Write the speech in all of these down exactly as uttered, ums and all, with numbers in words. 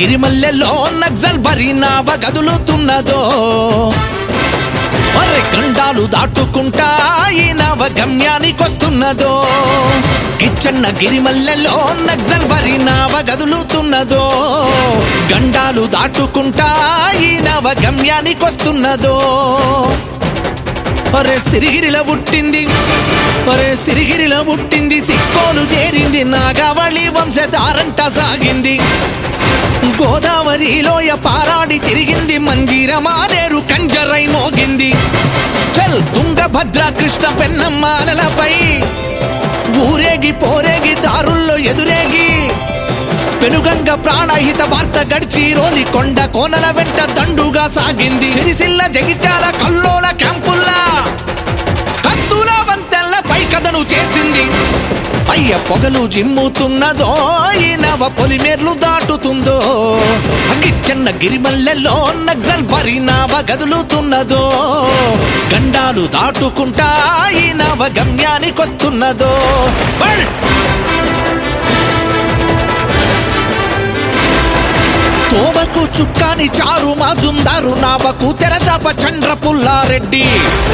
గిరిమల్లెలో నక్సల్ బరినావ గదులుతున్నదో అరే గండాలు దాటుకుంటా ఈ నవ గమ్యానికొస్తున్నదో కిచ్చన్న గిరిమల్లెలో నక్సల్ బరినావ గదులుతున్నదో గండాలు దాటుకుంటా ఈ నవ గమ్యానికొస్తున్నదో అరే సిరిగిరిల పుట్టింది అరే సిరిగిరిల పుట్టింది సిక్కోలు చేరింది నాగావళి వంశధారంట సాగింది గోదావరిలోయ పారాడి తిరిగింది మంజీర మానేరు కంజరై మోగింది చల్ తుంగభద్ర కృష్ణ పెన్నమ్మాలపై ఊరేగి పోరేగి దారుల్లో ఎదురేగి పెనుగంగ ప్రాణహిత వార్త గడిచి రోలి కొండ కోనల వెంట దండుగా సాగింది సిరిసిల్ల జగిత్యాల కల్లోల క్యాంపుల్లా కత్తుల వంతెల్ల పై కథను చేసింది అయ్య పొగలు జిమ్ముతున్నదో ఈ నవ పొలిమేర్లు దాటుతుందో గిచ్చన్న గిరిమల్లెలో నక్సల్ బరినావ గదులుతున్నదో గండాలు దాటుకుంటా ఈ నవ గమ్యానికొస్తున్నదో తోవకు చుక్కాని చారు మాజుందారు నావకు తెరచాప చంద్ర పుల్లారెడ్డి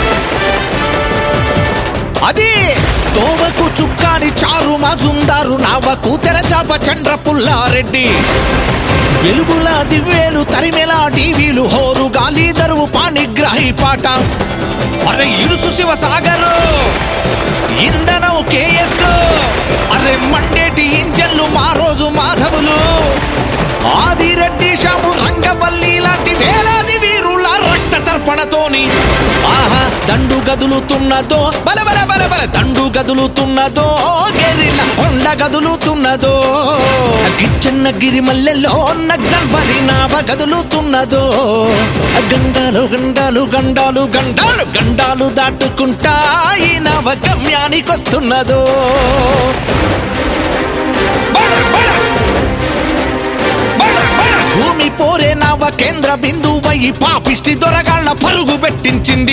అది తోవకు చుక్కాని చారు మాజుందారు నావకు తెరచాప చంద్ర పుల్లారెడ్డి వెలుగుల దివ్వేలు తరిమెలా టీవీలు హోరు గాలి దరువు పాణిగ్రాహి పాట అరే ఇరుసు శివసాగరు ఇంధనం కేఎస్ అరే మండేటి ఇంజన్లు మా రోజు మాధవులు ఆదిరెడ్డి షాము రంగవల్లి లాంటి వేలాది వీరుల రక్త తర్పణతోని ఆహా దండు గదులుతున్నదో బల బల బల బల దండు గదులుతున్నదో గెరిల్ల కొండ గదులుతున్నదో గిచ్చన్న గిరిమల్లెలో నక్సల్ బరినావ గదులుతున్నదో గండాలు గండాలు గండాలు గండాలు గండాలు దాటుకుంటా ఈ నవ గమ్యానికొస్తున్నదో భూమి పోరే నవ కేంద్ర బిందువై పాపిష్టి దొరగాళ్ల పరుగు పెట్టించింది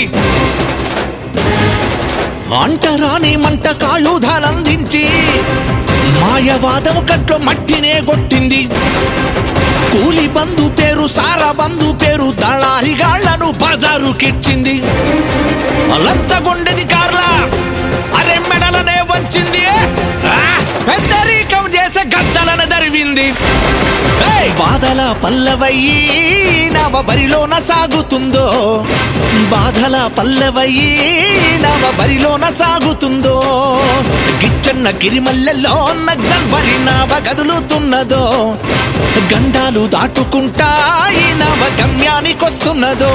అంటరాని మంట కాయుధాలందించి మాయవాదము కట్లో మట్టినే కొట్టింది కూలి బంధు పేరు సారా బంధు పేరు దళారిగాళ్లను బజారుకిచ్చింది లంచగొండెది కార్లా అరే మెడలనే వచ్చింది పెద్దరీకం చేసే గద్దలను దరివింది బాధల పల్లవయ్యి నవ బరిలోన సాగుతుందో బాధల పల్లవయ్యి నవ బరిలోన సాగుతుందో గిచ్చన్న గిరిమల్లెలో నక్సల్ బరినావ గదులుతున్నదో గండాలు దాటుకుంటా ఈ నవ గమ్యానికొస్తున్నదో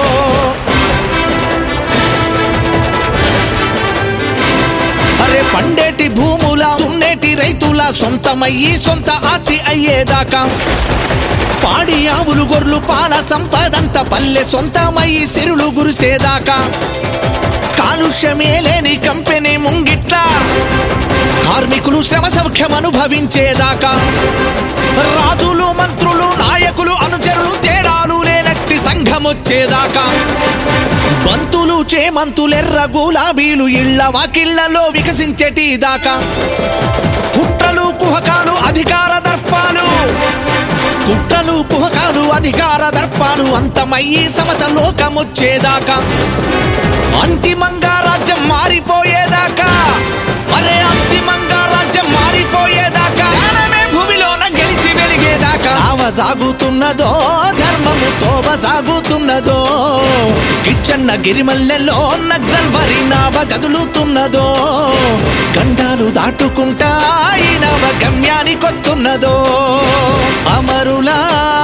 అరే పండేటి భూముల దున్నేటి రైతుల సొంతమయ్యి సొంత ఆస్తి అయ్యేదాకా పాడి ఆవులు గొర్రెలు పాల సంపదంత పల్లె సొంతమయ్యి సిరులు గురిసేదాకా కాలుష్యమే లేని కంపెనీ ముంగిట్ల కార్మికులు శ్రమ సౌఖ్యం అనుభవించేదాకా రాజులు మంత్రులు నాయకులు అనుచరులు తేడాలు లేనట్టి సంఘం వచ్చేదాకా బంతులు చేమంతులెర్ర గులాబీలు ఇళ్ల వాకిళ్లలో వికసించేటి దాకా కుట్రలు కుహకాలు అధికార దర్పాలు కుట్రలు కుహకాలు అధికార దర్పాలు అంతమయ్యి సమత లోకమొచ్చేదాకా అంతిమంగా రాజ్యం మారిపోయేదాకా అరే అంతిమంగా రాజ్యం మారిపోయేదాకా భూమిలోన గెలిచి వెలిగేదాకా ఆవ సాగుతున్నదో ధర్మము తోవ సాగుతున్నదో గిచ్చన్న గిరిమల్లెలో నక్సల్ బరినావ గదులుతున్నదో గండాలు దాటుకుంటా ఈ నవ గమ్యానికొస్తున్నదో అమరులా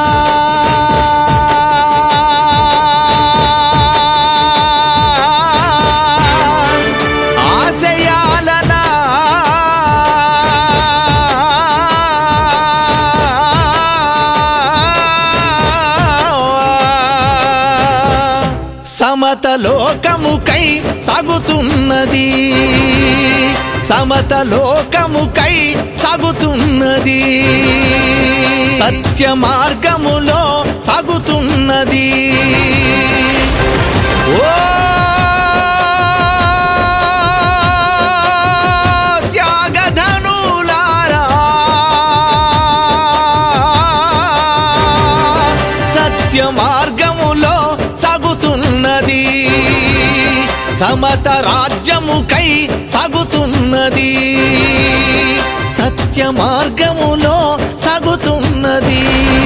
సమత లోకముకై సాగుతున్నది సమత లోకముకై సాగుతున్నది సత్య మార్గములో సాగుతున్నది ఓ త్యాగధనులారా సత్య మార్గములో సాగుతున్నది, సమత రాజ్యముకై సాగుతున్నది, సత్య మార్గములో సాగుతున్నది.